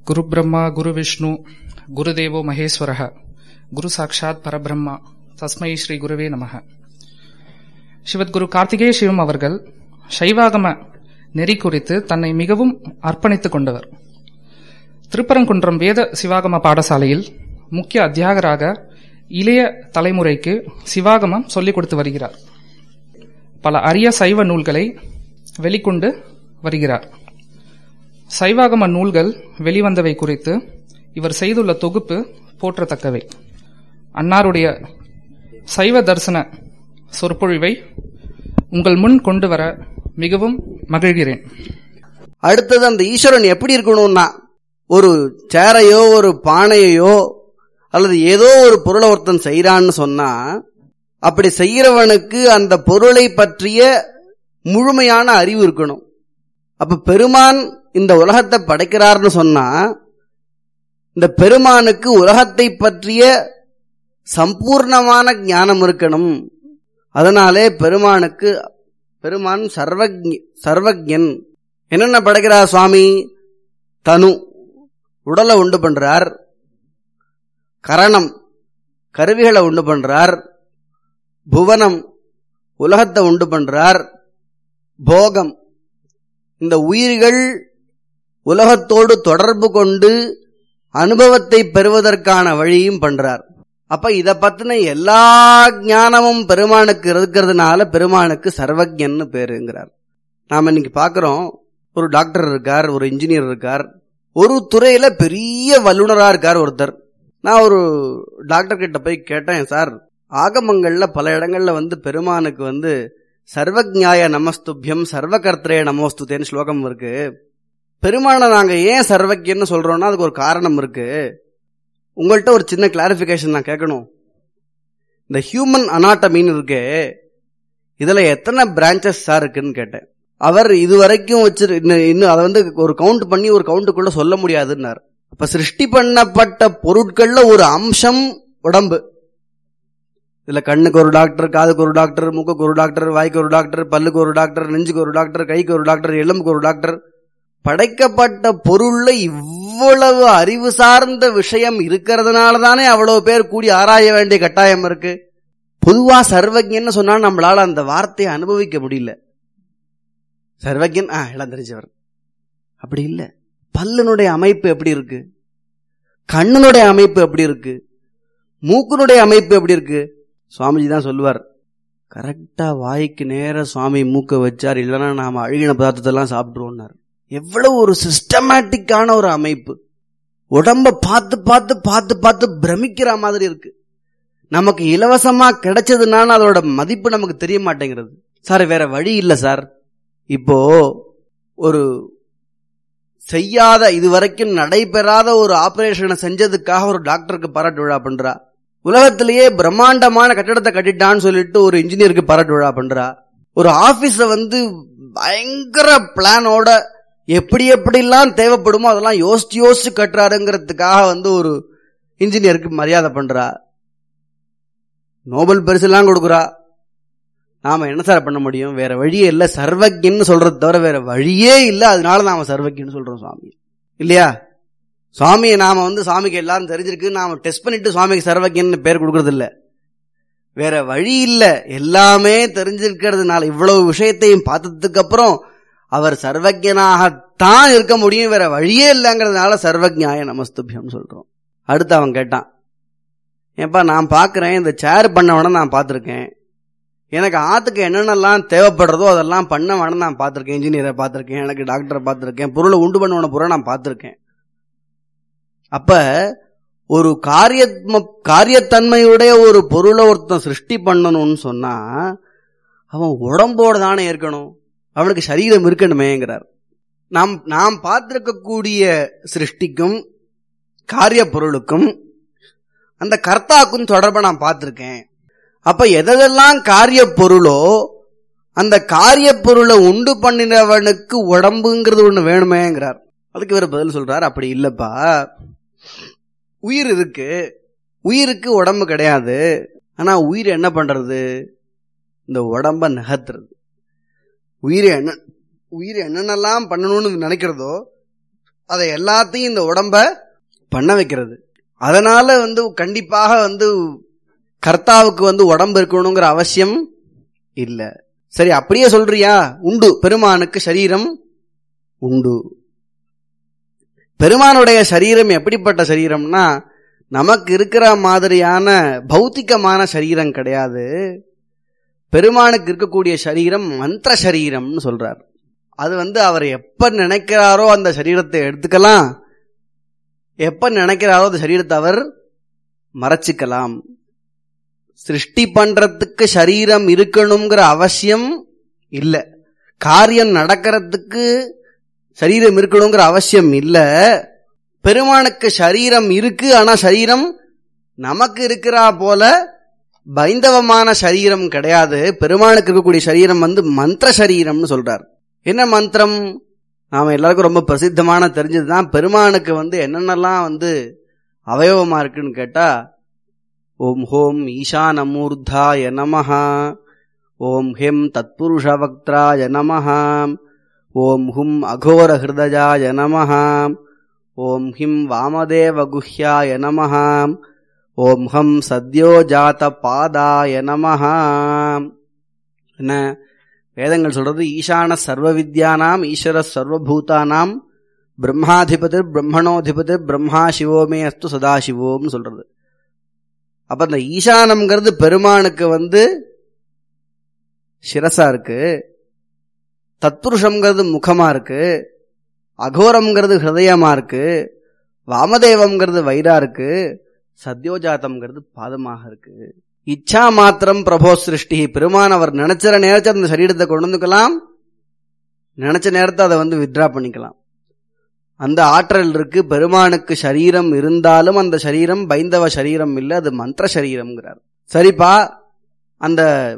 குரு பிரம்மா குரு விஷ்ணு குருதேவோ மகேஸ்வரஹ குரு சாட்சாத் பரபிரம்மா தஸ்மை ஸ்ரீ குருவே நமஹ. சிவத்குரு கார்த்திகேய சிவம் அவர்கள் சைவாகம நெறி குறித்து தன்னை மிகவும் அர்ப்பணித்துக் கொண்டவர். திருப்பரங்குன்றம் வேத சிவாகம பாடசாலையில் முக்கிய அத்தியாகராக இளைய தலைமுறைக்கு சிவாகமம் சொல்லிக் கொடுத்து வருகிறார். பல அரிய சைவ நூல்களை வெளிக்கொண்டு வருகிறார். சைவாகம நூல்கள் வெளிவந்தவை குறித்து இவர் செய்துள்ள தொகுப்பு போற்றத்தக்கவை. அன்னாருடைய சைவ தரிசன சொற்பொழிவை உங்கள் முன் கொண்டு வர மிகவும் மகிழ்கிறேன். அடுத்தது, அந்த ஈஸ்வரன் எப்படி இருக்கணும்னா, ஒரு சேரையோ ஒரு பானையோ அல்லது ஏதோ ஒரு பொருளை ஒருத்தன் செய்யறான்னு சொன்னா, அப்படி செய்யறவனுக்கு அந்த பொருளை பற்றிய முழுமையான அறிவு இருக்கணும். அப்ப பெருமான் இந்த உலகத்தை படைக்கிறார்னு சொன்னா, இந்த பெருமானுக்கு உலகத்தை பற்றிய சம்பூர்ணமான ஞானம் இருக்கணும். அதனாலே பெருமான் சர்வஜன். என்னென்ன படைக்கிறார் சுவாமி? தனு, உடலை உண்டு பண்றார். கரணம், கருவிகளை உண்டு பண்றார். புவனம், உலகத்தை உண்டு பண்றார். போகம், இந்த உயிர்கள் உலகத்தோடு தொடர்பு கொண்டு அனுபவத்தை பெறுவதற்கான வழியும் பண்றார். அப்ப இத பத்தின எல்லா ஞானமும் பெருமானுக்கு இருக்கிறதுனால பெருமானுக்கு சர்வஜன்னு பேருங்கிறார். நாம இன்னைக்கு பாக்குறோம், ஒரு டாக்டர் இருக்கார், ஒரு இன்ஜினியர் இருக்கார், ஒரு துறையில பெரிய வல்லுநரா இருக்கார் ஒருத்தர். நான் ஒரு டாக்டர் கிட்ட போய் கேட்டேன், சார், ஆகமங்கள்ல பல இடங்கள்ல பெருமானுக்கு சர்வஜ்ஞாய நமஸ்துபியம் சர்வகர்த்தரே நமோஸ்துதேன்னு ஸ்லோகம் இருக்கு. பெருமானை நாங்க ஏன் சர்வஜன்னு சொல்றோம்னா அதுக்கு ஒரு காரணம் இருக்கு. உங்கள்கிட்ட ஒரு சின்ன கிளாரிபிகேஷன் நான் கேட்கணும். இந்த ஹியூமன் அனாட்டமின்னு இருக்கு, இதுல எத்தனை பிரான்சஸ் சார் இருக்குன்னு கேட்டேன். அவர் இதுவரைக்கும் இன்னும் அதை ஒரு கவுண்ட் பண்ணி ஒரு கவுண்ட்டுக்குள்ள சொல்ல முடியாதுன்னார். அப்ப சிருஷ்டி பண்ணப்பட்ட பொருட்கள்ல ஒரு அம்சம் உடம்பு. இதுல கண்ணுக்கு ஒரு டாக்டர், காதுக்கு ஒரு டாக்டர், மூக்குக்கு ஒரு டாக்டர், வாய்க்கு ஒரு டாக்டர், பல்லுக்கு ஒரு டாக்டர், நெஞ்சுக்கு ஒரு டாக்டர், கைக்கு ஒரு டாக்டர், எலும்புக்கு ஒரு டாக்டர். படைக்கப்பட்ட பொருள்ல இவ்வளவு அறிவு சார்ந்த விஷயம் இருக்கிறதுனால தானே அவ்வளவு பேர் கூடி ஆராய வேண்டிய கட்டாயம் இருக்கு. பொதுவா சர்வஜன்னு சொன்னா நம்மளால அந்த வார்த்தையை அனுபவிக்க முடியல. சர்வஜன் எல்லாம் தெரிஞ்சவர் அப்படி இல்ல. பல்லுனுடைய அமைப்பு எப்படி இருக்கு, கண்ணுனுடைய அமைப்பு எப்படி இருக்கு, மூக்குனுடைய அமைப்பு எப்படி இருக்கு. சுவாமிஜி தான் சொல்லுவார், கரெக்டா வாய்க்கு நேர சுவாமி மூக்க வச்சார், இல்லைன்னா நாம அழுகின பதார்த்தத்தெல்லாம் சாப்பிட்டுருவோம்னார். எவ்வளவு ஒரு சிஸ்டமேட்டிக்கான ஒரு அமைப்பு. உடம்ப பார்த்து பார்த்து பார்த்து பார்த்து பிரமிக்கிற மாதிரி இருக்கு. நமக்கு இலவசமா கிடைச்சதுனால அதோட மதிப்பு நமக்கு தெரிய மாட்டேங்கிறது. சார், வேற வழி இல்லை சார். இப்போ ஒரு செய்யாத, இதுவரைக்கும் நடைபெறாத ஒரு ஆபரேஷனை செஞ்சதுக்காக ஒரு டாக்டருக்கு பாராட்டு விழா பண்றா. உலகத்திலேயே பிரம்மாண்டமான கட்டடத்தை கட்டிட்டான்னு சொல்லிட்டு ஒரு இன்ஜினியருக்கு பாராட்டு விழா பண்றா. ஒரு ஆபீஸ பயங்கர பிளானோட எப்படி எப்படிலாம் தேவைப்படுமோ அதெல்லாம் யோசிச்சு யோசிச்சு கட்டுறாருங்கிறதுக்காக ஒரு இன்ஜினியருக்கு மரியாதை பண்றா. நோபல் பரிசு எல்லாம் கொடுக்குறா. நாம என்ன சார் பண்ண முடியும்? வேற வழியே இல்ல. சர்வஜன்னு சொல்றது தவிர வேற வழியே இல்ல. அதனால நாம சர்வஜன்னு சொல்றோம் சுவாமி, இல்லையா? சுவாமியை நாம சுவாமிக்கு எல்லாரும் தெரிஞ்சிருக்கு, நாம டெஸ்ட் பண்ணிட்டு சுவாமிக்கு சர்வஜன்னு பேர் கொடுக்கறது இல்ல. வேற வழி இல்ல. எல்லாமே தெரிஞ்சிருக்கிறதுனால, இவ்வளவு விஷயத்தையும் பார்த்ததுக்கு அப்புறம் அவர் சர்வஜனாகத்தான் இருக்க முடியும், வேற வழியே இல்லைங்கிறதுனால சர்வஜ்ஞாய நமஸ்துபியம் சொல்றோம். அடுத்து அவன் கேட்டான், ஏப்பா நான் பாக்குறேன், இந்த சேர் பண்ணவன நான் பார்த்திருக்கேன், எனக்கு ஆத்துக்கு என்னென்னலாம் தேவைப்படுறதோ அதெல்லாம் பண்ணவன நான் பார்த்திருக்கேன், இன்ஜினியரை பார்த்திருக்கேன், எனக்கு டாக்டரை பார்த்திருக்கேன், பொருளை உண்டு பண்ணவன பூரா நான் பார்த்திருக்கேன். அப்ப ஒரு காரியத்தன்மையுடைய ஒரு பொருளை ஒருத்தன் சிருஷ்டி பண்ணணும்னு சொன்னா அவன் உடம்போட தானே இருக்கணும், அவனுக்கு சரீரம் இருக்கணுமேங்கிறார். நாம் பார்த்திருக்கக்கூடிய சிருஷ்டிக்கும் காரிய பொருளுக்கும் அந்த கர்த்தாக்கும் தொடர்பை நான் பார்த்திருக்கேன். அப்ப எதெல்லாம் காரிய பொருளோ அந்த காரிய பொருளை உண்டு பண்ணினவனுக்கு உடம்புங்கிறது ஒண்ணு வேணுமேங்கிறார். அதுக்கு வேற பதில் சொல்றார், அப்படி இல்லப்பா, உயிர் இருக்கு, உயிருக்கு உடம்பு கிடையாது. ஆனா உயிர் என்ன பண்றது? இந்த உடம்ப நகர்த்துறது. உயிர் என்னென்னலாம் பண்ணணும்னு நினைக்கிறதோ அதை எல்லாத்தையும் இந்த உடம்ப பண்ண வைக்கிறது. அதனால கண்டிப்பாக கர்த்தாவுக்கு உடம்பு இருக்கணுங்கிற அவசியம் இல்ல. சரி, அப்படியே சொல்றியா? உண்டு, பெருமானுக்கு சரீரம் உண்டு. பெருமானுடைய சரீரம் எப்படிப்பட்ட சரீரம்னா, நமக்கு இருக்கிற மாதிரியான பௌத்திகமான சரீரம் கிடையாது. பெருமானுக்கு இருக்கக்கூடிய சரீரம் மந்திர சரீரம்னு சொல்றார். அது அவர் எப்ப நினைக்கிறாரோ அந்த சரீரத்தை எடுத்துக்கலாம், எப்ப நினைக்கிறாரோ அந்த சரீரத்தை அவர் மறைச்சுக்கலாம். சிருஷ்டி பண்றதுக்கு சரீரம் இருக்கணுங்கிற அவசியம் இல்ல, காரியம் நடக்கிறதுக்கு சரீரம் இருக்கணுங்கிற அவசியம் இல்ல. பெருமானுக்கு சரீரம் இருக்கு, ஆனா சரீரம் நமக்கு இருக்கிறா போல பைந்தவமான சரீரம் கிடையாது. பெருமானுக்கு இருக்கக்கூடிய சரீரம் மந்திர சரீரம்னு சொல்றார். என்ன மந்திரம்? நாம எல்லாருக்கும் ரொம்ப பிரசித்தமான தெரிஞ்சதுதான். பெருமானுக்கு என்னென்னலாம் அவயவமா இருக்குன்னு கேட்டா, ஓம் ஹோம் ஈசானமூர்தாய நமஹ, ஓம் ஹெம் தத்புருஷ வக்த்ராய நமஹ, ஓம் ஹும் அகோர ஹிருதயாய நமஹ, ஓம் ஹிம் வாமதேவ குஹ்யாய நமஹ, ஓம் ஹம் சத்யோ ஜாத பாதாய நமஹ. என்ன வேதங்கள் சொல்றது? ஈசான சர்வ வித்யானாம் ஈஸ்வர சர்வபூதானாம் பிரம்மாதிபதி பிரம்மணோதிபதி பிரம்மா சிவோமே அஸ்து சதாசிவோம்னு சொல்றது. அப்ப இந்த ஈசானம்ங்கிறது பெருமானுக்கு சிரசா இருக்கு, தத்புருஷம்ங்கிறது முகமா இருக்கு, அகோரம்ங்கிறது ஹிருதயமா இருக்கு, வாமதேவம்ங்கிறது வயிறா இருக்கு, சத்யோஜாத்தம்ங்கிறது பாதமாக இருக்கு. இச்சா மாத்திரம் பிரபோ சிருஷ்டி. பெருமான் அவர் நினைச்ச நேரத்தை அந்த சரீரத்தை கொண்டு வந்துக்கலாம், நினைச்ச நேரத்தை அதை வித்ரா பண்ணிக்கலாம். அந்த ஆற்றல் இருக்கு. பெருமானுக்கு சரீரம் இருந்தாலும் அந்த சரீரம் பைந்தவ சரீரம் இல்ல, அது மந்திர சரீரம்ங்கிறார். சரிப்பா, அந்த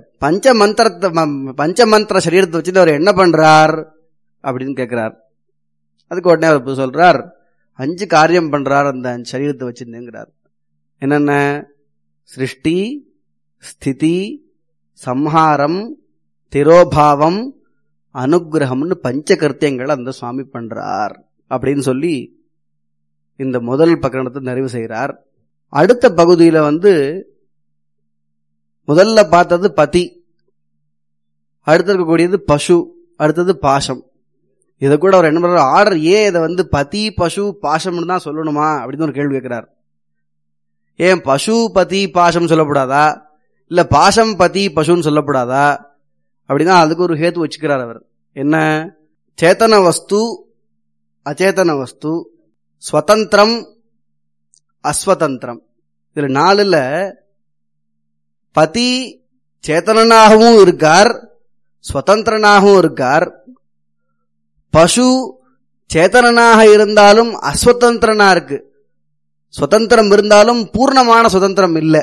பஞ்சமந்திர சரீரத்தை வச்சுட்டு அவர் என்ன பண்றார் அப்படின்னு கேட்கிறார். அதுக்கு உடனே அவர் சொல்றார், 5 காரியம் பண்றார் அந்த சரீரத்தை வச்சிருந்தேங்கிறார். என்னென்ன? சிருஷ்டி, ஸ்திதி, சம்ஹாரம், திரோபாவம், அனுகிரகம்னு 5 கர்த்தியங்களை அந்த சுவாமி பண்றார் அப்படின்னு சொல்லி இந்த முதல் பிரகரணத்தை நிறைவு செய்கிறார். அடுத்த பகுதியில முதல்ல பார்த்தது பதி, அடுத்து இருக்கக்கூடியது பசு, அடுத்தது பாசம். இதை கூட அவர் என்ன பண்றார்? ஆர்டர் இதை பதி பசு பாசம்னு தான் சொல்லணுமா அப்படின்னு ஒரு கேள்வி கேட்கிறார். ஏன் பசு பதி பாசம் சொல்லக்கூடாதா, இல்ல பாசம் பதி பசுன்னு சொல்லக்கூடாதா அப்படின்னா அதுக்கு ஒரு ஹேத்து வச்சுக்கிறார் அவர். என்ன? சேத்தன வஸ்து, அச்சேதன வஸ்து, ஸ்வதந்திரம், அஸ்வதந்திரம். இதுல 4ல பதி சேத்தனாகவும் இருக்கார், ஸ்வதந்திரனாகவும் இருக்கார். பசு சேத்தனாக இருந்தாலும் அஸ்வதந்திரனா இருக்கு, சுதந்திரம் இருந்தாலும் பூர்ணமான சுதந்திரம் இல்ல.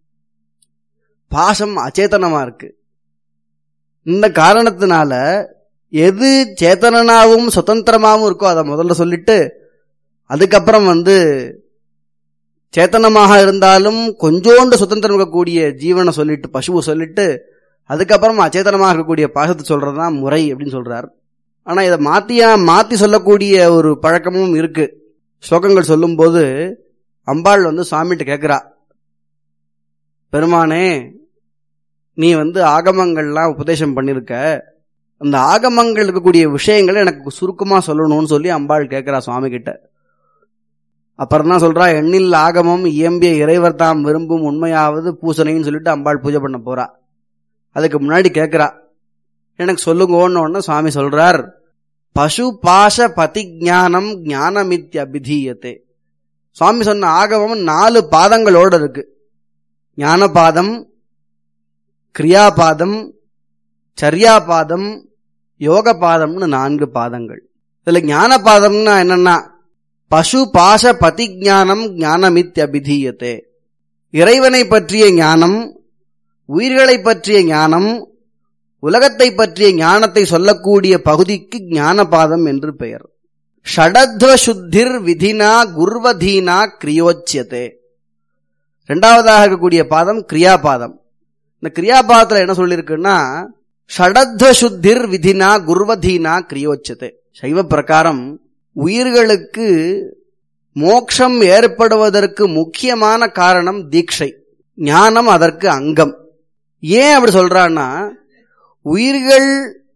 பாசம் அச்சேதனமா இருக்கு. இந்த காரணத்தினால எது சேத்தனாவும் சுதந்திரமாவும் இருக்கோ அதை முதல்ல சொல்லிட்டு, அதுக்கப்புறம் சேத்தனமாக இருந்தாலும் கொஞ்சோண்டு சுதந்திரம் இருக்கக்கூடிய ஜீவனை சொல்லிட்டு, பசுவை சொல்லிட்டு, அதுக்கப்புறம் அச்சேதனமாக இருக்கக்கூடிய பாசத்தை சொல்றதுதான் முறை அப்படின்னு சொல்றார். ஆனா இதை மாத்தி சொல்லக்கூடிய ஒரு பழக்கமும் இருக்கு. ஸ்லோகங்கள் சொல்லும் போது அம்பாள் சுவாமிகிட்ட கேட்கிறா, பெருமானே நீ ஆகமங்கள்லாம் உபதேசம் பண்ணிருக்க, அந்த ஆகமங்கள் இருக்கக்கூடிய விஷயங்களை எனக்கு சுருக்கமா சொல்லணும்னு சொல்லி அம்பாள் கேட்கிறா சுவாமி கிட்ட. அப்புறம் தான் சொல்றா, எண்ணில் ஆகமம் இயம்பிய இறைவர் தாம் விரும்பும் உண்மையாவது பூசணைன்னு சொல்லிட்டு அம்பாள் பூஜை பண்ண போறா. அதுக்கு முன்னாடி கேட்கிறா, எனக்கு சொல்லுங்கன்னு. சுவாமி சொல்றார், பசு பாச பதிஞானம் ஞானமித்யபிதீயத்தே. சுவாமி சொன்ன ஆகமம் 4 பாதங்களோடு இருக்கு. ஞானபாதம், கிரியாபாதம், சர்யாபாதம், யோக பாதம்னு 4 பாதங்கள். இதுல ஞானபாதம்னா என்னன்னா, பசு பாச பதிஞானம் ஞானமித்யபிதீயத்தே. இறைவனை பற்றிய ஞானம், உயிர்களை பற்றிய ஞானம், உலகத்தை பற்றிய ஞானத்தை சொல்லக்கூடிய பகுதிக்கு ஞானபாதம் என்று பெயர். ஷடத்வ சுத்திர் விதினா குர்வதீனா கிரியோச்சியதே. 2வதாக இருக்கக்கூடிய பாதம் கிரியாபாதம். இந்த கிரியாபாதத்துல என்ன சொல்லிருக்குன்னா, ஷடத்வ சுத்திர் விதினா குர்வதீனா கிரியோச்சியதே. சைவ பிரகாரம் உயிர்களுக்கு மோட்சம் ஏற்படுவதற்கு முக்கியமான காரணம் தீட்சை, ஞானம் அதற்கு அங்கம். ஏன் அப்படி சொல்றான்னா, உயிர்கள்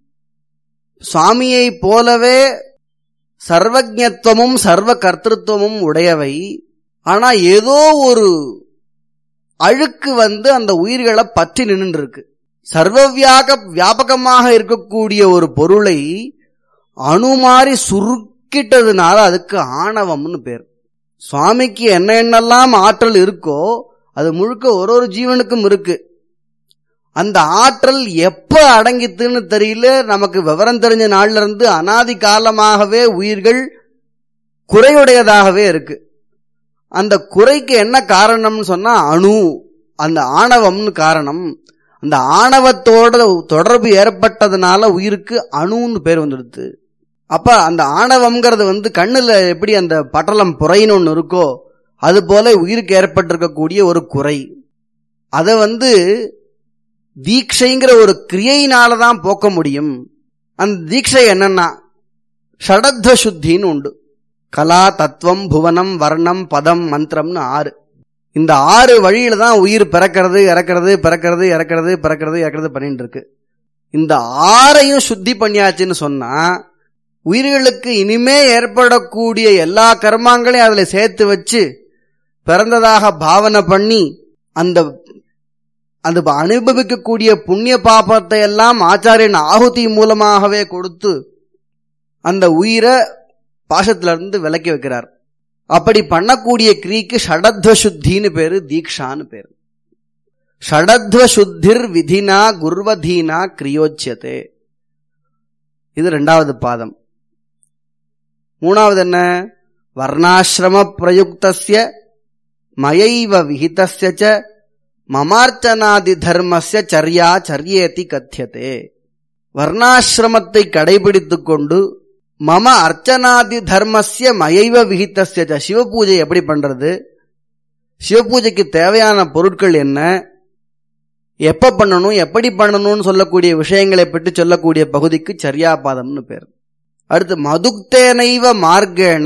சுவாமியை போலவே சர்வஜத்துவமும் சர்வ கர்த்திருவமும் உடையவை. ஆனா ஏதோ ஒரு அழுக்கு அந்த உயிர்களை பற்றி நின்று இருக்கு. சர்வ வியாபகமாக இருக்கக்கூடிய ஒரு பொருளை அணுமாறி சுருக்கிட்டதுனால அதுக்கு ஆணவம்னு பேர். சுவாமிக்கு என்னென்னலாம் ஆற்றல் இருக்கோ அது முழுக்க ஒரு ஜீவனுக்கும் இருக்கு. அந்த ஆற்றல் எப்ப அடங்கித்துன்னு தெரியல. நமக்கு விவரம் தெரிஞ்ச நாள்ல இருந்து அனாதி காலமாகவே உயிர்கள் குறையுடையதாகவே இருக்கு. அந்த குறைக்கு என்ன காரணம்னு சொன்னா அணு, அந்த ஆணவம்னு காரணம். அந்த ஆணவத்தோட தொடர்பு ஏற்பட்டதுனால உயிருக்கு அணுன்னு பேர் வந்துடுது. அப்ப அந்த ஆணவம்ங்கிறது கண்ணுல எப்படி அந்த பட்டலம் புறைன்னு ஒண்ணு இருக்கோ அது போல உயிருக்கு ஏற்பட்டிருக்கக்கூடிய ஒரு குறை. அதை தீட்சைங்கிற ஒரு கிரியையினாலதான் போக்க முடியும். அந்த தீட்சை என்னன்னா ஷடத்வ சுத்தின்னு உண்டு. கலா, தத்துவம், புவனம், வர்ணம், பதம், மந்திரம்னு 6. இந்த 6 வழியில தான் உயிர் பிறக்கிறது இறக்கிறது பிறக்கிறது இறக்கிறது பிறக்கிறது இறக்கிறது பண்ணிட்டு இருக்கு. இந்த 6ஐயும் சுத்தி பண்ணியாச்சுன்னு சொன்னா உயிர்களுக்கு இனிமே ஏற்படக்கூடிய எல்லா கர்மாங்களையும் அதுல சேர்த்து வச்சு பிறந்ததாக பாவனை பண்ணி அந்த அனுபவிக்கக்கூடிய புண்ணிய பாபத்தை எல்லாம் ஆச்சாரியன் ஆகுதி மூலமாகவே கொடுத்து அந்த உயிரை பாசத்திலிருந்து விலக்கி வைக்கிறார். அப்படி பண்ணக்கூடிய கிரிக்கு ஷடத்வ சுத்தின்னு பேரு, தீக்ஷான்னு பேரு. ஷடத்வ சுத்திர் விதினா குர்வதீனா கிரியோச்சியதே. இது 2வது பாதம். 3வது என்ன? வர்ணாசிரம பிரயுக்தஸ்ய மயைவ விஹிதஸ்ய ச மமார்ச்சனாதி தர்மஸ்ய சர்யா சர்யேதி கத்தியதே. வர்ணாசிரமத்தை கடைபிடித்துக் கொண்டு மம அர்ச்சனாதி தர்மஸ்ய மயைவ விஹிதஸ்ய ச, சிவபூஜை எப்படி பண்றது, சிவபூஜைக்கு தேவையான பொருட்கள் என்ன, எப்ப பண்ணணும் எப்படி பண்ணணும்னு சொல்லக்கூடிய விஷயங்களை பற்றி சொல்லக்கூடிய பகுதிக்கு சர்யாபாதம்னு பேர். அடுத்து மதுக்தேனைவ மார்க்கேண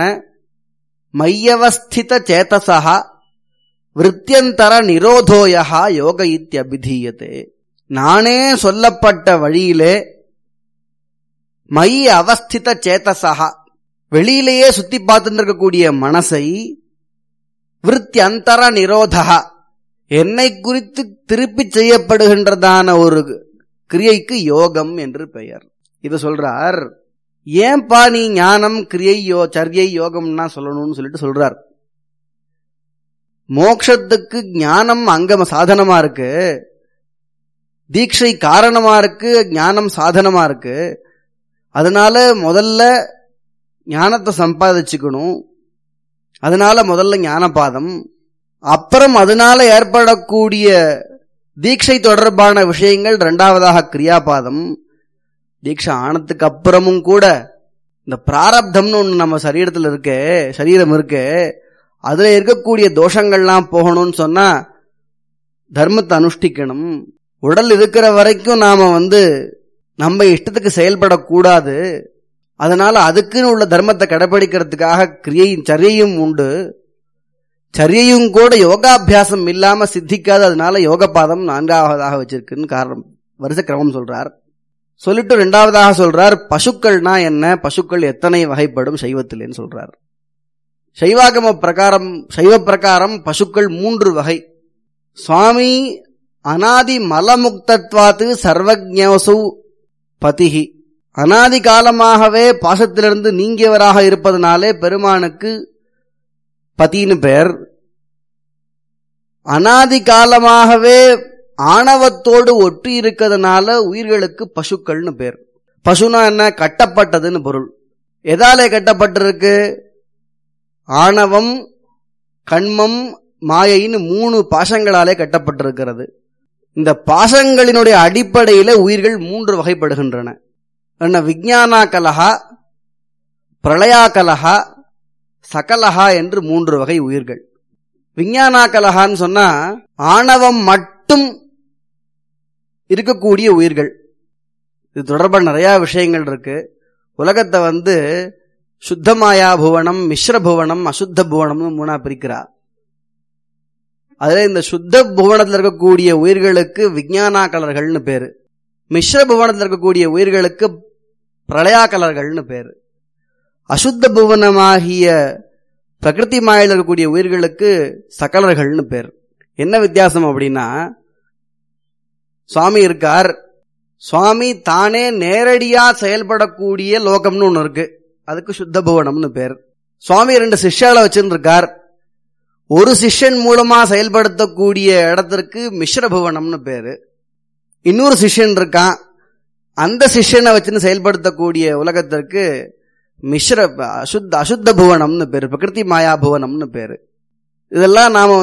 மையவஸ்தித சேதசா விருத்தியந்தர நிரோதோயா யோக இத்யபிதீயதே. நானே சொல்லப்பட்ட வழியிலே மைய அவஸ்தித சேதசா, வெளியிலேயே சுத்தி பார்த்துட்டு இருக்கக்கூடிய மனசை, விருத்தியந்தர நிரோதா, என்னை குறித்து திருப்பி செய்யப்படுகின்றதான ஒரு கிரியைக்கு யோகம் என்று பெயர். இத சொல்றார். ஏன்பா நீ ஞானம் கிரியை சர்யை யோகம்னா சொல்லணும்னு சொல்லிட்டு சொல்றார். மோட்சத்துக்கு ஞானம் அங்கம சாதனமா இருக்கு, தீட்சை காரணமா இருக்கு, ஞானம் சாதனமா இருக்கு. அதனால முதல்ல ஞானத்தை சம்பாதிச்சுக்கணும். அதனால முதல்ல ஞானபாதம், அப்புறம் அதனால ஏற்படக்கூடிய தீட்சை தொடர்பான விஷயங்கள் 2வதாக கிரியாபாதம். தீட்சை ஆனதுக்கு அப்புறமும் கூட இந்த பிராரப்தம்னு ஒண்ணு நம்ம சரீரம் இருக்கு, அதுல இருக்கக்கூடிய தோஷங்கள்லாம் போகணும்னு சொன்னா தர்மத்தை அனுஷ்டிக்கணும். உடல் இருக்கிற வரைக்கும் நாம நம்ம இஷ்டத்துக்கு செயல்படக்கூடாது. அதனால அதுக்குன்னு உள்ள தர்மத்தை கடைபிடிக்கிறதுக்காக சரியையும் உண்டு. சரியையும் கூட யோகாபியாசம் இல்லாம சித்திக்காது. அதனால யோகபாதம் 4வதாக வச்சிருக்குன்னு காரணம் வருஷ கிரமம் சொல்றார். சொல்லிட்டு 2வதாக சொல்றார் பசுக்கள்னா என்ன, பசுக்கள் எத்தனை வகைப்படும் சைவத்திலேன்னு சொல்றார். சைவ பிரகாரம் பசுக்கள் 3 வகை. சுவாமி அநாதி மலமுக்தத்வாத்து சர்வஜ்ஞோசு பதிஹி, அநாதி காலமாகவே பாசத்திலிருந்து நீங்கியவராக இருப்பதனாலே பெருமானுக்கு பதின்னு பெயர். அநாதி காலமாகவே ஆணவத்தோடு ஒட்டி இருக்கிறதுனால உயிர்களுக்கு பசுக்கள்னு பேர். பசுனா என்ன? கட்டப்பட்டதுன்னு பொருள். எதாலே கட்டப்பட்டிருக்கு? ஆணவம், கண்மம், மாயைன்னு 3 பாசங்களாலே கட்டப்பட்டிருக்கிறது. இந்த பாசங்களினுடைய அடிப்படையில உயிர்கள் 3 வகைப்படுகின்றன. விஞ்ஞானா கலஹா, பிரளயா கலஹா, சகலஹா என்று 3 வகை உயிர்கள். விஞ்ஞானா கலஹான்னு சொன்னா ஆணவம் மட்டும் இருக்கக்கூடிய உயிர்கள். இது தொடர்பாக நிறைய விஷயங்கள் இருக்கு. உலகத்தை சுத்தமாயா புவனம், மிஸ்ர புவனம், அசுத்த புவனம்னு மூணா பிரிக்கிறா. அதுல இந்த சுத்த புவனத்தில் இருக்கக்கூடிய உயிர்களுக்கு விஞ்ஞானாக்கலர்கள்னு பேரு, மிஸ்ர புவனத்தில் இருக்கக்கூடிய உயிர்களுக்கு பிரளயாக்கலர்கள்னு பேரு, அசுத்த புவனமாகிய பிரகிருதி மாயில் இருக்கக்கூடிய உயிர்களுக்கு சகலர்கள்னு பேர். என்ன வித்தியாசம் அப்படின்னா, சுவாமி இருக்கார், சுவாமி தானே நேரடியா செயல்படக்கூடிய லோகம்னு ஒண்ணு இருக்கு, அதுக்கு சுத்த புவனம்னு பேர். சுவாமி 2 சிஷ்யால வச்சிருக்கார், ஒரு சிஷ்யன் மூலமா செயல்படுத்தக்கூடிய இடத்திற்கு மிஸ்ர புவனம்னு பேரு. இன்னொரு சிஷ்யன் இருக்கான், அந்த சிஷ்யனை வச்சுன்னு செயல்படுத்தக்கூடிய உலகத்திற்கு மிஸ்ர அசுத்த புவனம்னு பேரு, பிரகிருதி மாயா புவனம்னு பேரு. இதெல்லாம் நாம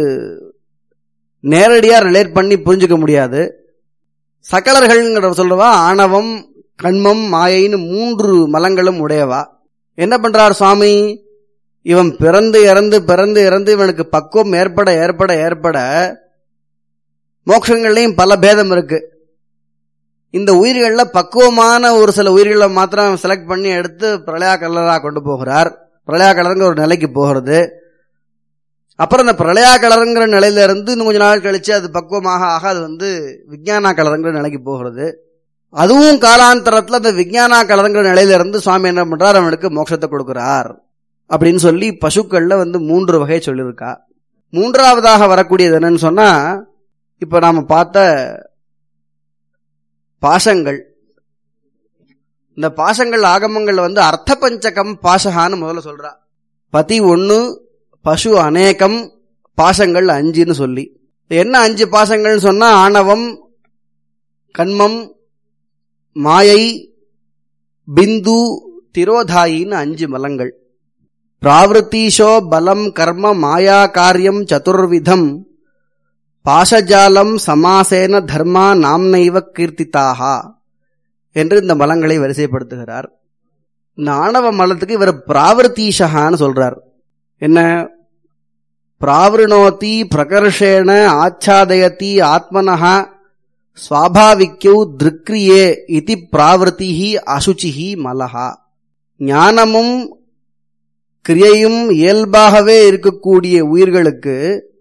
நேரடியா ரிலேட் பண்ணி புரிஞ்சுக்க முடியாது. சகலர்கள் சொல்றவா ஆணவம், கண்மம், மாயைன்னு 3 மலங்களும் உடையவா. என்ன பண்றார் சுவாமி, இவன் பிறந்து இறந்து பிறந்து இறந்து இவனுக்கு பக்குவம் ஏற்பட ஏற்பட ஏற்பட மோட்சங்கள்லயும் பல பேதம் இருக்கு. இந்த உயிர்கள்ல பக்குவமான ஒரு சில உயிர்களை மாத்திரம் செலக்ட் பண்ணி எடுத்து பிரளயா கலரா கொண்டு போகிறார். பிரளயா கலருங்கிற ஒரு நிலைக்கு போகிறது. அப்புறம் அந்த பிரளயா கலருங்கிற நிலையில இருந்து இன்னும் கொஞ்ச நாள் கழிச்சு அது பக்குவமாக ஆக அது விஞ்ஞானா கலருங்கிற நிலைக்கு போகிறது. அதுவும் காலாந்தரத்துல அந்த விஞ்ஞானா கலருங்கிற நிலையில இருந்து சுவாமி என்ன பண்றார், அவனுக்கு மோட்சத்தை கொடுக்கிறார் அப்படின்னு சொல்லி பசுக்கள்ல 3 வகை சொல்லியிருக்கா. 3ஆவதாக வரக்கூடியது என்னன்னு சொன்னா, இப்ப நாம பார்த்த பாசங்கள். இந்த பாசங்கள் ஆகமங்கள் அர்த்த பஞ்சகம் பாசகான்னு முதல்ல சொல்றா. பதி 1, பசு அநேகம், பாசங்கள் 5ன்னு சொல்லி. என்ன 5 பாசங்கள்னு சொன்னா, ஆணவம், கண்மம், மாயை, பிந்து, திரோதாயின்னு 5 மலங்கள். பிராவிருத்தீஷோ பலம் கர்ம மாயா காரியம் சதுர்விதம் பாசஜாலம் சமாசேன தர்மா நாம்னைவ கீர்த்திதாகா என்று இந்த மலங்களை வரிசைப்படுத்துகிறார். இந்த ஆணவ மலத்துக்கு இவர் பிராவிருத்தீஷகான்னு சொல்றார். என்ன, பிராவிருணோதி பிரகர்ஷேண ஆச்சாதயதி ஆத்மனஹா ஸ்வாபாவிக்யௌ திருக்ரியே இதி பிராவிருத்திஹி அசுச்சிஹி மலஹா. ஞானமும் கிரியையும் இயல்பாகவே இருக்கக்கூடிய உயிர்களுக்கு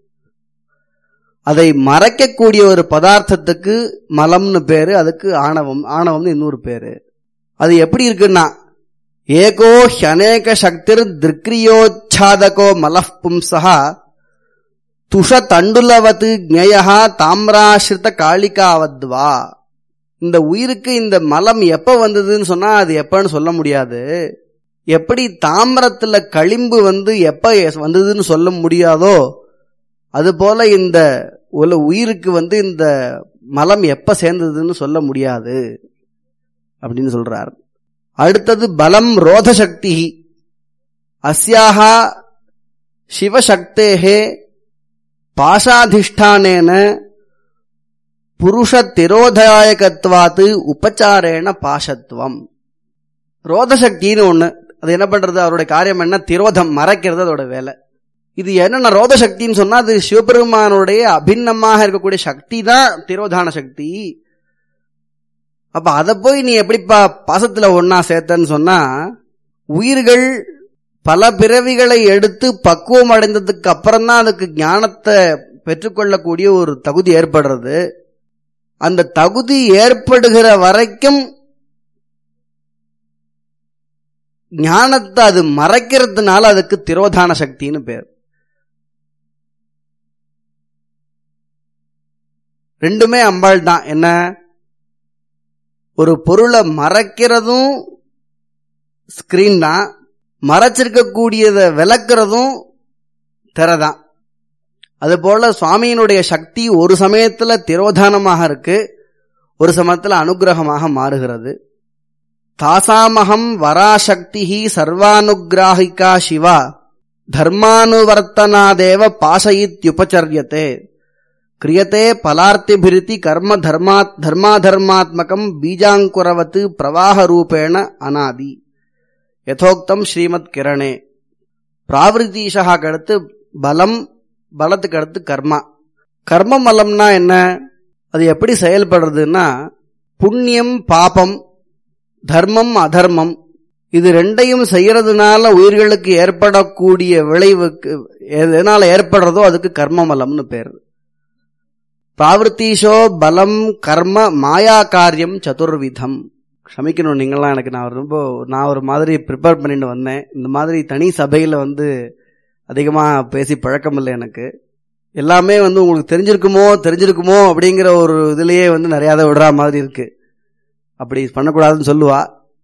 அதை மறைக்கக்கூடிய ஒரு பதார்த்தத்துக்கு மலம்னு பேரு, அதுக்கு ஆணவம். ஆணவம்னு இன்னொரு பேரு. அது எப்படி இருக்குன்னா, ஏகோ ஹ்யநேக சக்திர் திருக்ரியோச்சாதகோ மலஃ பும்சஹா துஷ தண்டுலவத்து ஞேயா தாம்ராஸ்ரித காளிகாவத்வா. இந்த உயிருக்கு இந்த மலம் எப்ப வந்ததுன்னு சொன்னா அது எப்பன்னு சொல்ல முடியாது. எப்படி தாமிரத்துல களிம்பு எப்ப வந்ததுன்னு சொல்ல முடியாதோ அதுபோல இந்த உயிருக்கு இந்த மலம் எப்ப சேர்ந்ததுன்னு சொல்ல முடியாது அப்படின்னு சொல்றார். அடுத்தது பலம் ரோதசக்தி. அஸ்யாஹா சிவசக்தேஹே பாசாதிஷ்டானேன புருஷ திரோதாயகத்வாத்து உபச்சாரேண பாசத்துவம். ரோதசக்தின்னு ஒண்ணு, அது என்ன பண்றது, அவருடைய காரியம் என்ன, திரோதம், மறைக்கிறது அதோட வேலை. இது என்னன்னா ரோதசக்தின்னு சொன்னா அது சிவபெருமானுடைய அபிண்ணமாக இருக்கக்கூடிய சக்தி தான் திரோதான சக்தி. அப்ப அதை போய் நீ எப்படிப்பா பாசத்துல ஒன்னா சேர்த்தன்னு சொன்னா, உயிர்கள் பல பிறவிகளை எடுத்து பக்குவம் அடைந்ததுக்கு அப்புறம் தான் அதுக்கு ஞானத்தை பெற்றுக்கொள்ளக்கூடிய ஒரு தகுதி ஏற்படுறது. அந்த தகுதி ஏற்படுகிற வரைக்கும் ஞானத்தை அது மறைக்கிறதுனால அதுக்கு திரோதான சக்தின்னு பேர். ரெண்டுமே அம்பாள் தான். என்ன, ஒரு பொருளை மறைக்கிறதும் ஸ்கிரீன் தான், மறைச்சிருக்கக்கூடியதை விளக்குறதும் திறதான். அதுபோல சுவாமியினுடைய சக்தி ஒரு சமயத்துல திரோதானமாக இருக்கு, ஒரு சமயத்துல அனுகிரகமாக மாறுகிறது. தாசாமகம் வராசக்தி சர்வானுகிராஹிகா சிவா தர்மானுவர்த்தனாதேவ பாசயித்யுபச்சர்யதே கிரியதே பலார்த்திபிரிதி கர்ம தர்மாதர்மாத்மகம் பீஜாங்குரவத்து பிரவாக ரூபேண அநாதி யதோக்தம் ஸ்ரீமத் கிரணே. பிராவிருத்தீஷாக்கு அடுத்து பலம், பலத்துக்கு அடுத்து கர்மா. கர்ம மலம்னா என்ன, அது எப்படி செயல்படுறதுன்னா, புண்ணியம் பாபம், தர்மம் அதர்மம், இது ரெண்டையும் செய்யறதுனால உயிர்களுக்கு ஏற்படக்கூடிய விளைவுக்கு எதனால ஏற்படுறதோ அதுக்கு கர்மமலம்னு பேர். பிராவர்த்தீஷோ பலம் கர்ம மாயா காரியம் சதுர்விதம். க்ஷமிக்கணும் நீங்களாம், எனக்கு நான் ஒரு மாதிரி ப்ரிப்பேர் பண்ணிட்டு வந்தேன். இந்த மாதிரி தனி சபையில அதிகமா பேசி பழக்கம் இல்லை எனக்கு. எல்லாமே உங்களுக்கு தெரிஞ்சிருக்குமோ அப்படிங்கிற ஒரு இதுலயே நிறையாத விடுற மாதிரி இருக்கு. அப்படி பண்ணக்கூடாதுன்னு சொல்லுவா.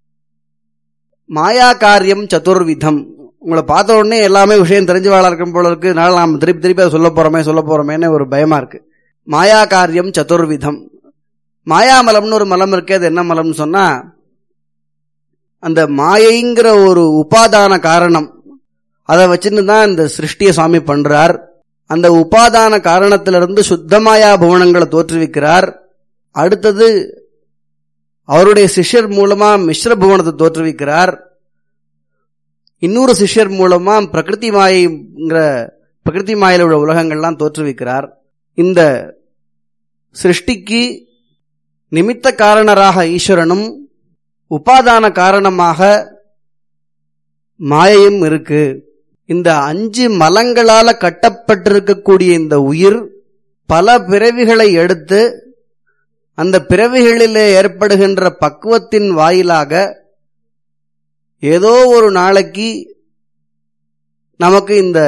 மாயா காரியம் சதுர்விதம். உங்களை பார்த்த உடனே எல்லாமே விஷயம் தெரிஞ்சவாளா இருக்கும் போல இருக்கு. நாம் திருப்பி அதை சொல்ல போறோமேன்னு ஒரு பயமா இருக்கு. மாயா காரியம் சதுர்விதம். மாயாமலம்னு ஒரு மலம் இருக்கு. அது என்ன மலம்னு சொன்னா, அந்த மாயைங்கிற ஒரு உபாதான காரணம், அதை வச்சுன்னு தான் இந்த சிருஷ்டியை சுவாமி பண்றார். அந்த உபாதான காரணத்திலிருந்து சுத்தமாயா புவனங்களை தோற்றுவிக்கிறார். அடுத்தது அவருடைய சிஷ்யர் மூலமா மிஸ்ர புவனத்தை தோற்றுவிக்கிறார். இன்னொரு சிஷ்யர் மூலமா பிரகிருதி மாயில உள்ள உலகங்கள்லாம் தோற்றுவிக்கிறார். இந்த சிருஷ்டிக்கு நிமித்த காரணராக ஈஸ்வரனும் உபாதான காரணமாக மாயையும் இருக்கு. இந்த 5 மலங்களால கட்டப்பட்டிருக்கக்கூடிய இந்த உயிர் பல பிறவிகளை எடுத்து அந்த பிறவிகளிலே ஏற்படுகின்ற பக்குவத்தின் வாயிலாக ஏதோ ஒரு நாளைக்கு நமக்கு இந்த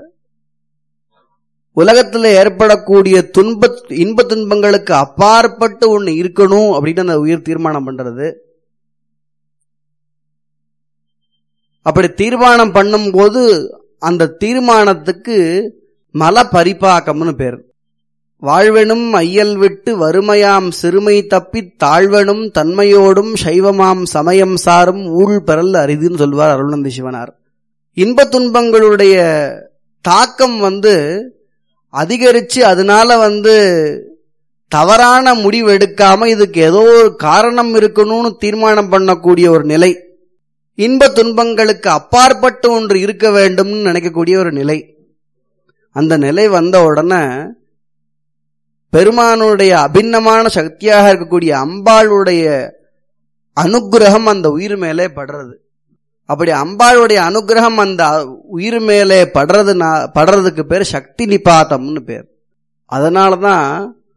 உலகத்தில் ஏற்படக்கூடிய இன்ப துன்பங்களுக்கு அப்பாற்பட்டு ஒண்ணு இருக்கணும் அப்படின்னு அந்த உயிர் தீர்மானம் பண்றது. அப்படி தீர்மானம் பண்ணும் போது அந்த தீர்மானத்துக்கு மல பரிபாக்கம்னு பேர். வாழ்வெனும் ஐயல் விட்டு வறுமையாம் சிறுமை தப்பி தாழ்வெனும் தன்மையோடும் சைவமாம் சமயம் சாரும் ஊழ் பெறல் அரிதுன்னு சொல்வார் அருள்நந்தி சிவனார். இன்ப துன்பங்களுடைய தாக்கம் அதிகரிச்சு அதனால தவறான முடிவு எடுக்காம இதுக்கு ஏதோ ஒரு காரணம் இருக்கணும்னு தீர்மானம் பண்ணக்கூடிய ஒரு நிலை, இன்ப துன்பங்களுக்கு அப்பாற்பட்டு ஒன்று இருக்க வேண்டும்னு நினைக்கக்கூடிய ஒரு நிலை. அந்த நிலை வந்த உடனே பெருமானுடைய அபிண்ணமான சக்தியாக இருக்கக்கூடிய அம்பாளுடைய அனுக்கிரகம் அந்த உயிர் மேலே படுறது. அப்படி அம்பாளுடைய அனுக்கிரகம் அந்த உயிர் மேலே படுறதுக்கு பேர் சக்தி நிபாதம்னு பேர். அதனாலதான்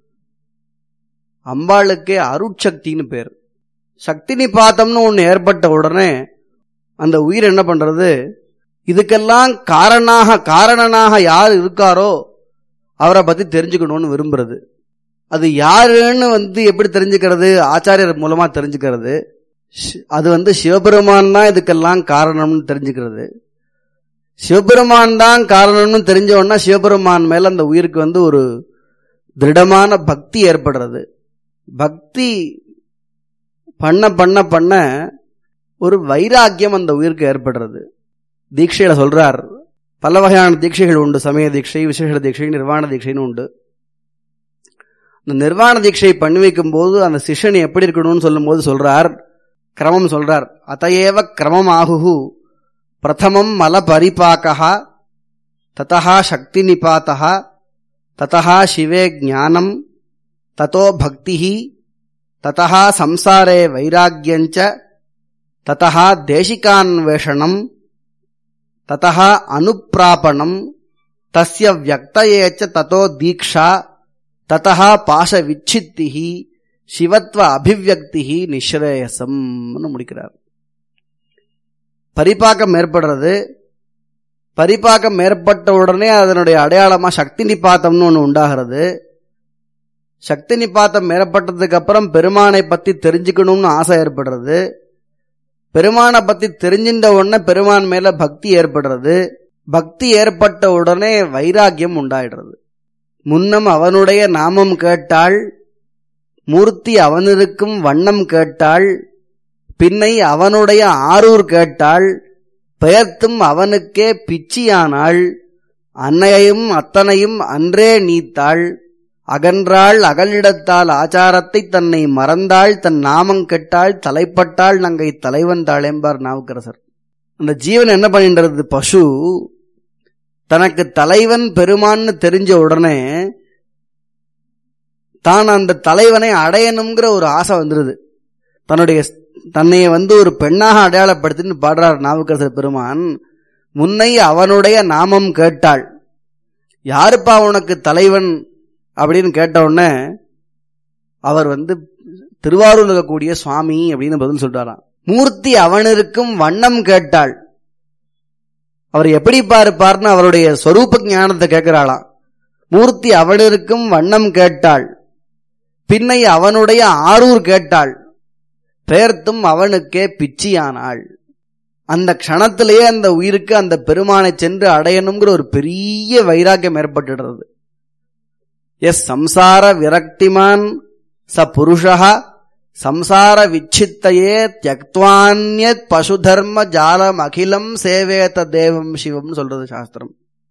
அம்பாளுக்கே அருட்சக்தின்னு பேர். சக்தி நிபாதம்னு ஒண்ணு ஏற்பட்ட உடனே அந்த உயிர் என்ன பண்றது, இதுக்கெல்லாம் காரணனாக யார் இருக்காரோ அவரை பத்தி தெரிஞ்சுக்கணும்னு விரும்புறது. அது யாருன்னு எப்படி தெரிஞ்சுக்கிறது? ஆச்சாரியர் மூலமா தெரிஞ்சுக்கிறது. அது சிவபெருமான் தான் இதுக்கெல்லாம் காரணம்னு தெரிஞ்சுக்கிறது. சிவபெருமான் தான் காரணம்னு தெரிஞ்சவொன்னா சிவபெருமான் மேல அந்த உயிருக்கு ஒரு திருடமான பக்தி ஏற்படுறது. பக்தி பண்ண பண்ண பண்ண ஒரு வைராக்கியம் அந்த உயிருக்கு ஏற்படுறது. தீட்சையில சொல்றார், பல வகையான தீட்சைகள் உண்டு. சமய தீட்சை, விசேஷ தீட்சை, நிர்வாண தீட்சைன்னு உண்டு. இந்த நிர்வாண தீட்சை பண்ணி வைக்கும் போது அந்த சிஷ்யன் எப்படி இருக்கணும்னு சொல்லும் போது சொல்றார், கிரமம் சொல்றார். அதையேவ கிரமம் ஆகுஹு பிரதமம் மல பரிபாகா ததா சக்தி நிபாதா ததா சிவே ஞானம் ததோ பக்திஹி ததா சம்சாரே வைராக்யஞ்ச ததா தேசிகான்வேஷணம் ததா அனுப்பிராபணம் தஸ்ய வியக்தயேச்ச ததோ தீக்ஷா ததா பாச விச்சித்திஹி சிவத்வ அபிவியக்திஹி நிஸ்ரேயசம் முடிக்கிறார். பரிபாக்கம் ஏற்படுறது. பரிபாக்கம் ஏற்பட்ட உடனே அதனுடைய அடையாளமா சக்தி நிபாத்தம்னு ஒண்ணு உண்டாகிறது. சக்தி நிபாத்தம் ஏற்பட்டதுக்கு அப்புறம் பெருமானை பத்தி தெரிஞ்சுக்கணும்னு ஆசை ஏற்படுறது. பெருமானை பத்தி தெரிஞ்சின்ற உடனே பெருமான் மேல பக்தி ஏற்படுறது. பக்தி ஏற்பட்ட உடனே வைராக்கியம் உண்டாயிடுறது. முன்னம் அவனுடைய நாமம் கேட்டாள், மூர்த்தி அவனிருக்கும் வண்ணம் கேட்டாள், பின்னை அவனுடைய ஆரூர் கேட்டாள், பெயர்த்தும் அவனுக்கே பிச்சியானாள், அன்னையையும் அத்தனையும் அன்றே நீத்தாள், அகன்றாள் அகலிடத்தால் ஆச்சாரத்தை தன்னை மறந்தாள், தன் நாமம் கெட்டாள், தலைப்பட்டாள் நங்கை தலைவந்தாள் என்பார் நாவுக்கரசர். அந்த ஜீவன் என்ன பண்ணின்றது, பசு தனக்கு தலைவன் பெருமான்னு தெரிஞ்ச உடனே தான் அந்த தலைவனை அடையணுங்கிற ஒரு ஆசை வந்துருது. தன்னுடைய தன்னை ஒரு பெண்ணாக அடையாளப்படுத்தின்னு பாடுறார் நாவுக்கரசர் பெருமான். முன்னை அவனுடைய நாமம் கேட்டாள். யாருப்பா உனக்கு தலைவன் அப்படின்னு கேட்ட உடனே அவர் திருவாரூர் இருக்கக்கூடிய சுவாமி அப்படின்னு பதில் சொல்றாராம். மூர்த்தி அவனிருக்கும் வண்ணம் கேட்டாள். அவர் எப்படி பார்ப்பார்னு அவருடைய ஸ்வரூப ஞானத்தை கேட்கிறாளாம். மூர்த்தி அவனிருக்கும் வண்ணம் கேட்டாள். பின்னை அவனுடைய ஆரூர் கேட்டாள். பெயர்த்தும் அவனுக்கே பிச்சியானாள். அந்த க்ஷணத்திலேயே அந்த உயிருக்கு அந்த பெருமானை சென்று அடையணுங்கிற ஒரு பெரிய வைராக்கியம் ஏற்பட்டுடுறது. எஸ் சம்சார விரக்திமான் ச புருஷா சம்சார விச்சித்தையே தியக்த்வான்யத் பசுதர்ம ஜாலம் அகிலம் சேவேத தேவம் சிவம் சொல்றது சாஸ்திரம்.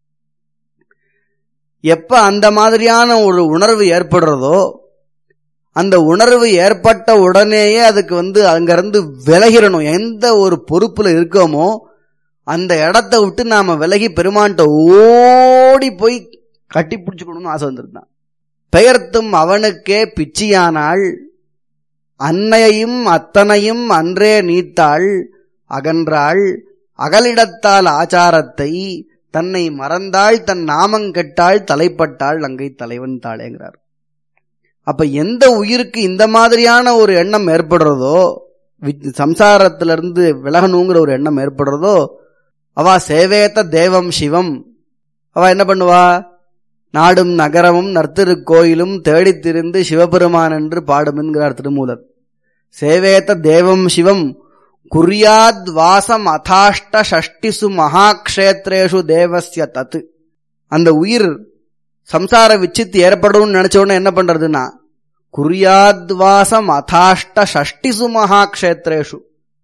எப்ப அந்த மாதிரியான ஒரு உணர்வு ஏற்படுறதோ, அந்த உணர்வு ஏற்பட்ட உடனேயே அதுக்கு அங்கிருந்து விலகிடணும். எந்த ஒரு பொறுப்புல இருக்கோமோ அந்த இடத்தை விட்டு நாம விலகி பெருமான்ட்ட ஓடி போய் கட்டி பிடிச்சுக்கணும்னு ஆசை வந்திருந்தான். பெயர்த்தும் அவனுக்கே பிச்சியானாள். அன்னையையும் அத்தனையும் அன்றே நீத்தாள். அகன்றாள் அகலிடத்தால் ஆச்சாரத்தை தன்னை மறந்தாள். தன் நாமங்கெட்டாள் தலைப்பட்டாள் அங்கை தலைவன் தாளேங்கிறார். அப்ப எந்த உயிருக்கு இந்த மாதிரியான ஒரு எண்ணம் ஏற்படுறதோ, சம்சாரத்திலிருந்து விலகணுங்கிற ஒரு எண்ணம் ஏற்படுறதோ, அவ சேவேத தேவம் சிவம். அவ என்ன பண்ணுவா? நாடும் நகரமும் நர்த்திருக்கோயிலும் தேடித்திருந்து சிவபெருமான் என்று பாடும் என்கிறார் திருமூலர். சேவேத தேவம் சிவம் குர்யாத் வாசம் அதாஷ்ட ஷஷ்டிசு மகாக்ஷேத்ரேஷு தேவஸ்ய தத்து. அந்த உயிர் சம்சார விச்சித்து ஏற்படும் நினைச்ச உடனே என்ன பண்றதுன்னா, குர்யாத் வாசம் அதாஷ்ட ஷஷ்டிசு மகாக்ஷேத்ரேஷு.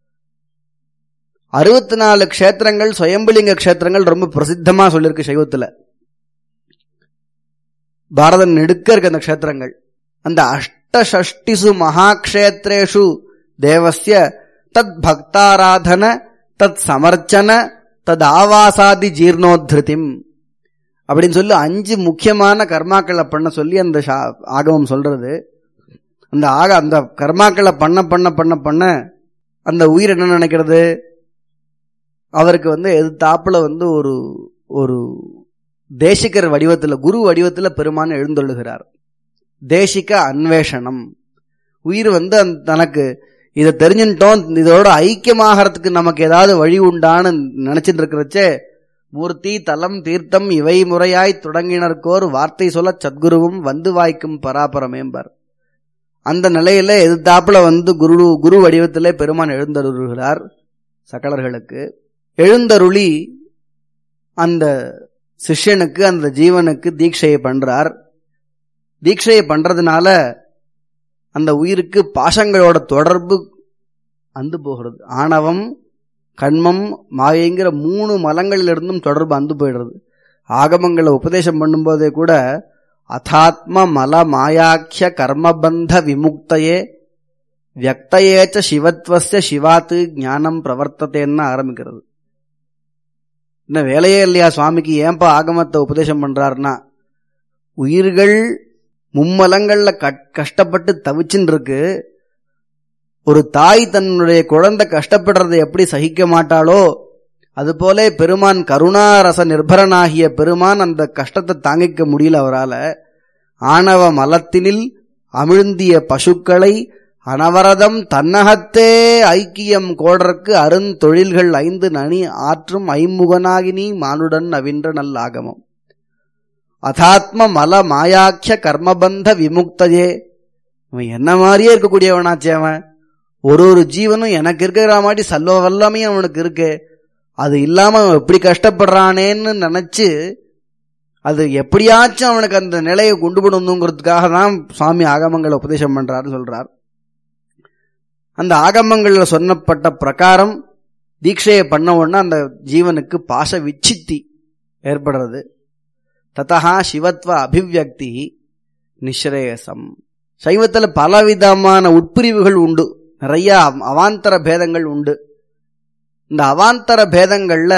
64 க்ஷேத்திரங்கள் சுயம்புலிங்க க்ஷேத்திரங்கள் ரொம்ப பிரசித்தமா சொல்லியிருக்கு சைவத்துல. பாரதம் நெடுக்க இருக்கு அந்த க்ஷேத்திரங்கள். அந்த அஷ்டஷஷ்டிசு மகாக்ஷேத்ரேஷு தேவஸ்ய தத் பக்தாராதன தத் சமர்ச்சன தத் ஆவாசாதி ஜீர்ணோத்ருதிம் அப்படின்னு சொல்லி 5 முக்கியமான கர்மாக்களை பண்ண சொல்லி அந்த ஆகமம் சொல்றது. அந்த கர்மாக்களை பண்ண பண்ண பண்ண பண்ண அந்த உயிர் என்ன நினைக்கிறது, அவருக்கு எதிர்த்தாப்புல ஒரு தேசிகர் வடிவத்துல, குரு வடிவத்துல பெருமான் எழுந்தொள்ளுகிறார். தேசிக அன்வேஷனம். உயிர் தனக்கு இதை தெரிஞ்சுட்டோம், இதோட ஐக்கியமாகறதுக்கு நமக்கு ஏதாவது வழி உண்டான்னு நினைச்சிட்டு இருக்கிறச்சே, மூர்த்தி தலம் தீர்த்தம் இவை முறையாய் தொடங்கினர்கோர் வார்த்தை சொல்ல சத்குருவும் வாய்க்கும் பராபரமேம்பார். அந்த நிலையில எதிர்த்தாப்புல குரு வடிவத்திலே பெருமான் எழுந்தருள்கிறார் சகலர்களுக்கு. எழுந்தருளி அந்த சிஷ்யனுக்கு, அந்த ஜீவனுக்கு தீட்சையை பண்றார். தீட்சையை பண்றதுனால அந்த உயிருக்கு பாசங்களோட தொடர்பு அந்து போகிறது. ஆணவம், கண்மம், மாயைங்கிற 3 மலங்களிலிருந்தும் தொடர்பு அந்து போயிடுறது. ஆகமங்களை உபதேசம் பண்ணும்போதே கூட அதாத்ம மல மாயாக்கிய கர்மபந்த விமுக்தையே வியக்தயேச்ச சிவத்வஸ்ய சிவாத்து ஞானம் பிரவர்த்தத்தேன்னு ஆரம்பிக்கிறது. இன்னும் வேலையே இல்லையா சுவாமிக்கு, ஏன்பா ஆகமத்தை உபதேசம் பண்றாருன்னா, உயிர்கள் மும்மலங்கள்ல கஷ்டப்பட்டு தவிச்சுன்னு இருக்கு. ஒரு தாய் தன்னுடைய குழந்தை கஷ்டப்படுறதை எப்படி சகிக்க மாட்டாளோ, அதுபோல பெருமான் கருணாரச நிர்பரனாகிய பெருமான் அந்த கஷ்டத்தை தாங்கிக்க முடியல அவரால. ஆணவ மலத்தினில் அமிழ்ந்திய பசுக்களை அனவரதம் தன்னகத்தே ஐக்கியம் கோடற்கு அருந்தொழில்கள் 5 நனி ஆற்றும் ஐமுகனாகினி மானுடன் நவின்ற நல்லாகமம். அதாத்ம மல மாயாக்கிய கர்மபந்த விமுக்தையே. அவன் என்ன மாதிரியே இருக்கக்கூடியவனாச்சே. அவன் ஒரு ஜீவனும் எனக்கு இருக்கிற மாதிரி சல்வ வல்லமையும் அவனுக்கு இருக்கு. அது இல்லாம அவன் எப்படி கஷ்டப்படுறானேன்னு நினைச்சு அது எப்படியாச்சும் அவனுக்கு அந்த நிலையை கொண்டு போடணுங்கிறதுக்காக தான் சுவாமி ஆகமங்களை உபதேசம் பண்றாருன்னு சொல்றார். அந்த ஆகமங்கள்ல சொன்னப்பட்ட பிரகாரம் தீட்சையை பண்ண உடனே அந்த ஜீவனுக்கு பாச விச்சித்தி ஏற்படுறது. ததா சிவத்வ அபிவியக்தி நிஸ்ரேயசம். சைவத்துல பலவிதமான உட்பிரிவுகள் உண்டு, நிறைய அவாந்தர பேதங்கள் உண்டு. இந்த அவாந்தர பேதங்கள்ல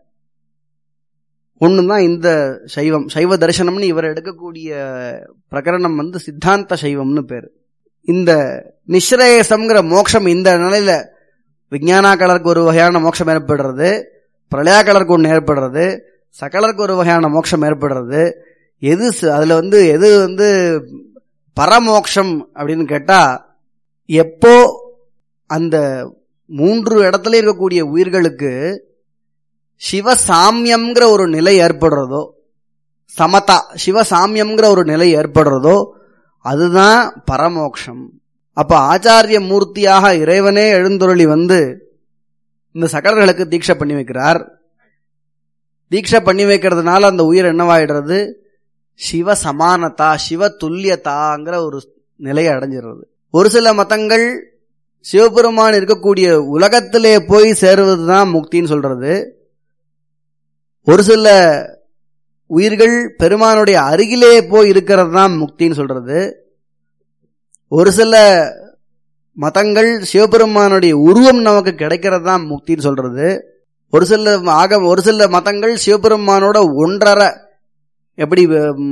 ஒண்ணுதான் இந்த சைவம். சைவ தரிசனம்னு இவர் எடுக்கக்கூடிய பிரகரணம் சித்தாந்த சைவம்னு பேரு. இந்த நிஸ்ரேயசம்ங்கிற மோட்சம் இந்த நிலையில விஞ்ஞானாக்களருக்கு ஒரு வகையான மோட்சம் ஏற்படுறது, பிரளயாக்களருக்கு ஒன்று ஏற்படுறது, சகலருக்கு ஒரு வகையான மோட்சம் ஏற்படுறது. எது அதுல எது பரமோக்ஷம் அப்படின்னு கேட்டா, எப்போ அந்த 3 இடத்துல இருக்கக்கூடிய உயிர்களுக்கு சிவசாமியம்ங்கிற ஒரு நிலை ஏற்படுறதோ, சமதா சிவசாமியம்ங்கிற ஒரு நிலை ஏற்படுறதோ அதுதான் பரமோக்ஷம். அப்ப ஆச்சாரிய மூர்த்தியாக இறைவனே எழுந்தருளி இந்த சகலர்களுக்கு தீட்சை பண்ணி வைக்கிறார். தீட்சை பண்ணி வைக்கிறதுனால அந்த உயிர் என்னவாயிடுறது? சிவ சமானதா, சிவ துல்லியதாங்கிற ஒரு நிலையை அடைஞ்சிடுறது. ஒரு சில மதங்கள் சிவபெருமான் இருக்கக்கூடிய உலகத்திலே போய் சேருவதுதான் முக்தின்னு சொல்றது. ஒரு சில உயிர்கள் பெருமானுடைய அருகிலே போய் இருக்கிறது தான் முக்தின்னு சொல்றது. ஒரு சில மதங்கள் சிவபெருமானுடைய உருவம் நமக்கு கிடைக்கிறது தான் முக்தின்னு சொல்றது. ஒரு சில மதங்கள் சிவபெருமானோட ஒன்றரை, எப்படி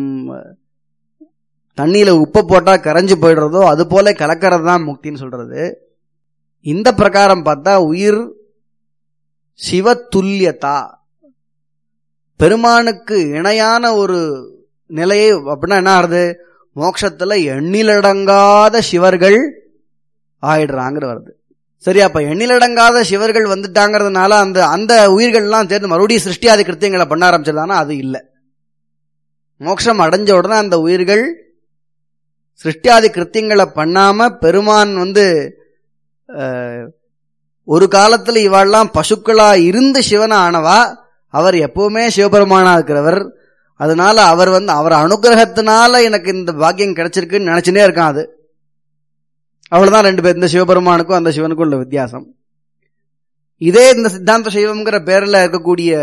தண்ணியில உப்பு போட்டா கரைஞ்சு போயிடுறதோ அது போல கலக்கிறது தான் முக்தின்னு சொல்றது. இந்த பிரகாரம் பார்த்தா உயிர் சிவத்துல்லியதா, பெருமானுக்கு இணையான ஒரு நிலையை, அப்படின்னா என்ன ஆறுது? மோட்சத்துல எண்ணிலடங்காத சிவர்கள் ஆயிடுறாங்கிற வருது. சரி, அப்ப எண்ணிலடங்காத சிவர்கள் வந்துட்டாங்கிறதுனால அந்த உயிர்கள்லாம் சேர்ந்து மறுபடியும் சிருஷ்டியாதி கிருத்தியங்களை பண்ண ஆரம்பிச்சிருந்தானா அது இல்லை. மோட்சம் அடைஞ்ச உடனே அந்த உயிர்கள் சிருஷ்டியாதி கிருத்தியங்களை பண்ணாம பெருமான் ஒரு காலத்துல இவாள்லாம் பசுக்களா இருந்து சிவனா ஆனவா, அவர் எப்பவுமே சிவபெருமானா இருக்கிறவர். அதனால அவர் அவர் அனுகிரகத்தினால எனக்கு இந்த பாக்கியம் கிடைச்சிருக்குன்னு நினைச்சுனே இருக்கான். அது அவ்வளவுதான் ரெண்டு பேர், இந்த சிவபெருமானுக்கும் அந்த சிவனுக்கும் உள்ள வித்தியாசம். இதே இந்த சித்தாந்த சைவம்ங்கிற பேர்ல இருக்கக்கூடிய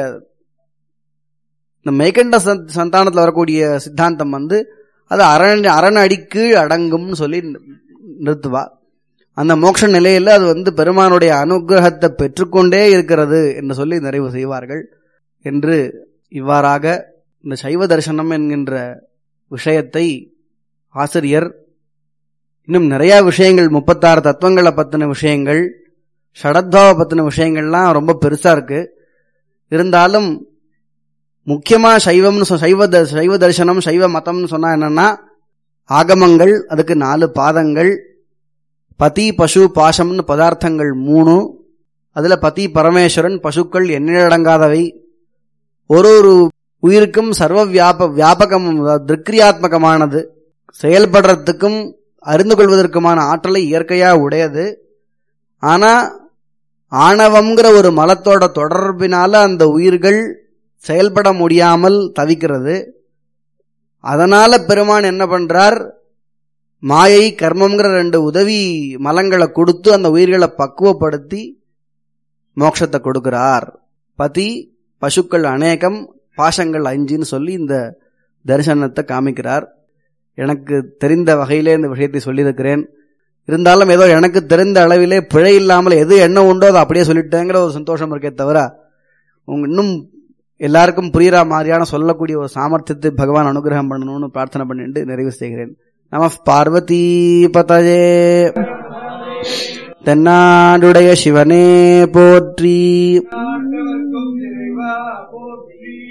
இந்த மெய்கண்ட சந்தானத்துல வரக்கூடிய சித்தாந்தம் அது அரண் அடிக்கு அடங்கும்னு சொல்லி நிறுத்துவா. அந்த மோட்ச நிலையில அது பெருமானுடைய அனுகிரகத்தை பெற்றுக்கொண்டே இருக்கிறது என்று சொல்லி நிறைவு செய்வார்கள் என்று இவ்வாறாக இந்த சைவ தரிசனம் என்கின்ற விஷயத்தை ஆசிரியர் இன்னும் நிறைய விஷயங்கள், 36 தத்துவங்களை பத்தின விஷயங்கள், ஷடத்வாவை பத்தின விஷயங்கள்லாம் ரொம்ப பெருசா இருக்கு. இருந்தாலும் முக்கியமா சைவ தரிசனம், சைவ மதம்னு சொன்னா என்னன்னா, ஆகமங்கள், அதுக்கு 4 பாதங்கள், பதி பசு பாசம்னு பதார்த்தங்கள் 3, அதுல பதி பரமேஸ்வரன், பசுக்கள் எண்ணிலடங்காதவை, ஒரு உயிருக்கும் சர்வ வியாபகம் திருக்கிரியாத்மகமானது, செயல்படுறதுக்கும் அறிந்து கொள்வதற்குமான ஆற்றலை இயற்கையா உடையது. ஆனா ஆணவம்ங்கிற ஒரு மலத்தோட தொடர்பினால அந்த உயிர்கள் செயல்பட முடியாமல் தவிக்கிறது. அதனால பெருமான் என்ன பண்றார்? மாயை கர்மம்ங்கிற 2 உதவி மலங்களை கொடுத்து அந்த உயிர்களை பக்குவப்படுத்தி மோட்சத்தை கொடுக்கிறார். பதி பசுக்கள் அநேகம், பாசங்கள் 5ன்னு சொல்லி இந்த தரிசனத்தை காமிக்கிறார். எனக்கு தெரிந்த வகையிலே இந்த விஷயத்தை சொல்லியிருக்கிறேன். இருந்தாலும் ஏதோ எனக்கு தெரிந்த அளவிலே பிழை இல்லாமல் எது என்ன உண்டோ அதை அப்படியே சொல்லிட்டேங்கிற ஒரு சந்தோஷம் இருக்கே தவிர, இன்னும் எல்லாருக்கும் புரியுற மாதிரியான சொல்லக்கூடிய ஒரு சாமர்த்தியத்தை பகவான் அனுகிரகம் பண்ணணும்னு பிரார்த்தனை பண்ணிட்டு நிறைவு செய்கிறேன். நம பார்வதி பதயே. தென்னாடுடைய சிவனே போற்றி.